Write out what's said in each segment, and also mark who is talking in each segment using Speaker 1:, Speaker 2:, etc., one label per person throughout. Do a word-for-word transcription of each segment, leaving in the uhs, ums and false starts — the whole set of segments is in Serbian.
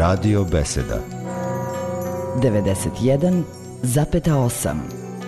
Speaker 1: Radio Beseda
Speaker 2: devedeset jedan zarez osam.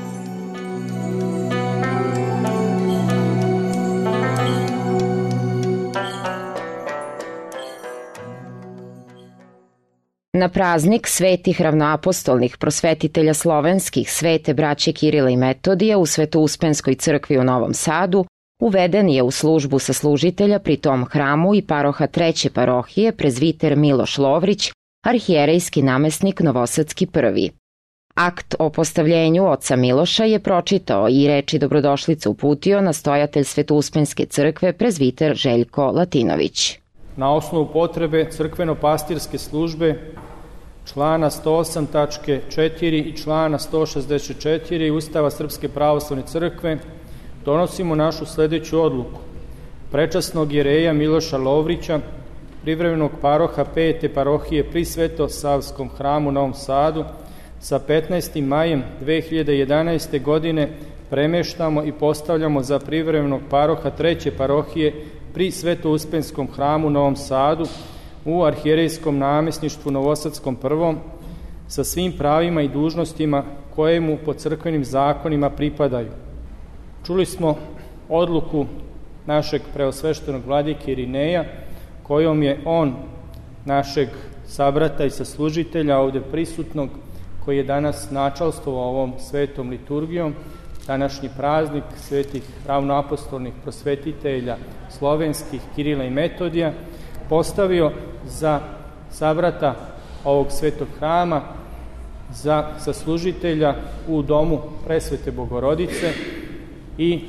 Speaker 3: Na praznik svetih ravnoapostolnih prosvetitelja slovenskih svete braće Kirila i Metodija u Svetouspenskoj crkvi u Novom Sadu uveden je u službu saslužitelja pri tom hramu i paroha treće parohije prezviter Miloš Lovrić, arhijerejski namesnik Novosadski prvi. Akt o postavljenju oca Miloša je pročitao i reči dobrodošlice uputio nastojatelj Svetouspenske crkve prezviter Željko Latinović.
Speaker 4: Na osnovu potrebe crkveno-pastirske službe člana sto osam tačke četiri i člana sto šezdeset četiri Ustava Srpske pravoslavne crkve donosimo našu sledeću odluku. Prečasnog jereja Miloša Lovrića, privremenog paroha pete parohije pri Svetosavskom hramu u Novom Sadu, sa petnaestim majem dve hiljade jedanaeste. godine premeštamo i postavljamo za privremenog paroha treće parohije pri Svetouspenskom hramu u Novom Sadu u arhijerejskom namesništvu Novosadskom prvom sa svim pravima i dužnostima koje mu po crkvenim zakonima pripadaju. Čuli smo odluku našeg preosveštenog vladike Irineja kojom je on našeg sabrata i saslužitelja ovde prisutnog koji je danas načalstvovao ovom svetom liturgijom, današnji praznik svetih ravnoapostolnih prosvetitelja slovenskih Kirila i Metodija, postavio za sabrata ovog svetog hrama, za saslužitelja u domu Presvete Bogorodice i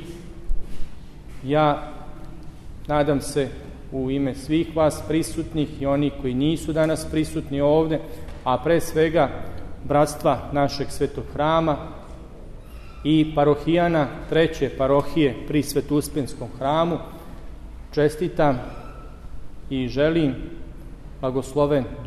Speaker 4: ja nadam se u ime svih vas prisutnih i oni koji nisu danas prisutni ovde, a pre svega bratstva našeg svetog hrama i parohijana treće parohije pri Svetouspenskom hramu, čestitam i želim blagosloven